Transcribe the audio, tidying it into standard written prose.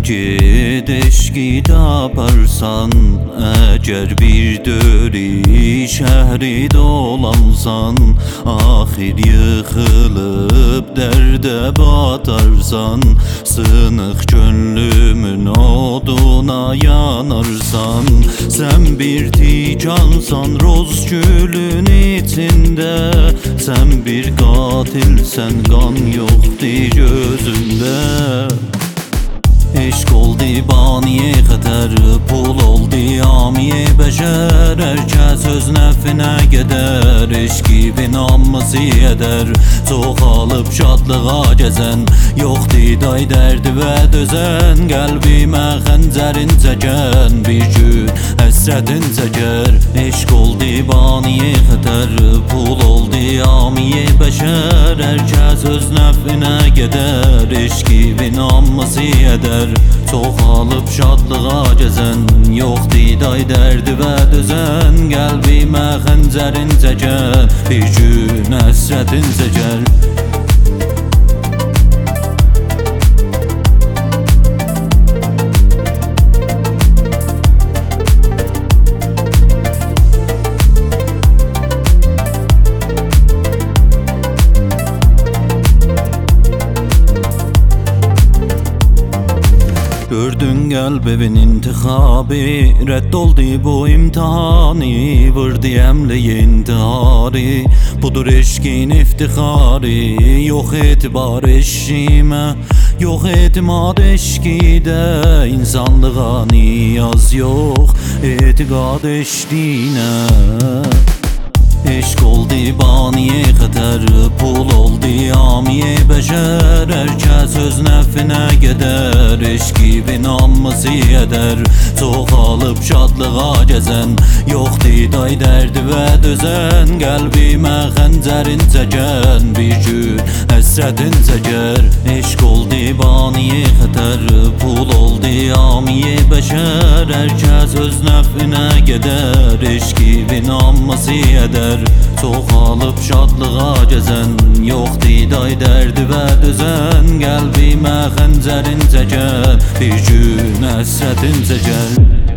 Ged eşki taparsan, eğer bir döri şehri dolansan, ahir yıkılıp derde batarsan, sınık gönlümün oduna yanarsan, sen bir ticansan roz gülün içinde, sen bir katilsen kan yoktu gözünde. Eşk oldu baniye xətər, pul oldu amiye bəşər, herkes öz nəfinə gedər, eşki binamızı edər, çoxalıb şadlığa gəzən, yoxdu day dərdi və dözən, qəlbimə xəncərin çəkən, bir gün həsrətin çəkər. Eşk oldu baniye xətər, pul oldu amiye bəşər, herkes öz nəfinə gedər, eşki binamızı edər, çoxalıb şadlığa gəzən, yoxdu day dərdi və dözən, qəlbimə xəncərin çəkən, bir gün həsrətin çəkər. Gördün kalbimin intihabı, redd oldu bu imtihanı, vurdu emli intiharı, budur eşkin iftiharı, yok etibar eşkime, yok etimad eşkide, insanlığa niyaz yok, etikad eşkine. Eşk oldu baniye xətər, pul oldu amiye bəşər, herkes öz nəfinə gedər, eşki binamızı edər, çoxalıb şadlığa gəzən, yoxdu day dərdi və dözən, qəlbimə xəncərin çəkən, bir gün həsrətin çəkər. Eşk oldu baniye xətər, pul oldu amiye bəşər, herkes öz nəfinə gedər, eşki binamızı edər, çoxalıb şadlığa gəzən, yoxdu day dərdi və dözən, qəlbimə xəncərin çəkən, bir gün həsrətin çəkər.